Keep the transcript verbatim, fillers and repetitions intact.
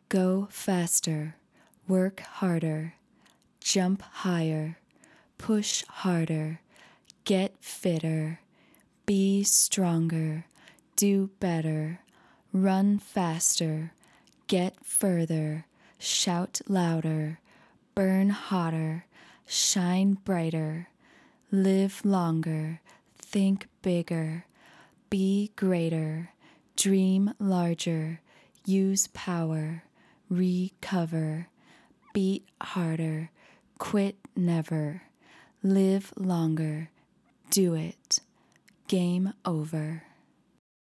Go faster, work harder, jump higher, push harder, get fitter, be stronger, do better, run faster, get further, shout louder, burn hotter, shine brighter, live longer, think bigger, be greater, dream larger, use power, recover, beat harder, quit never, live longer, do it, game over.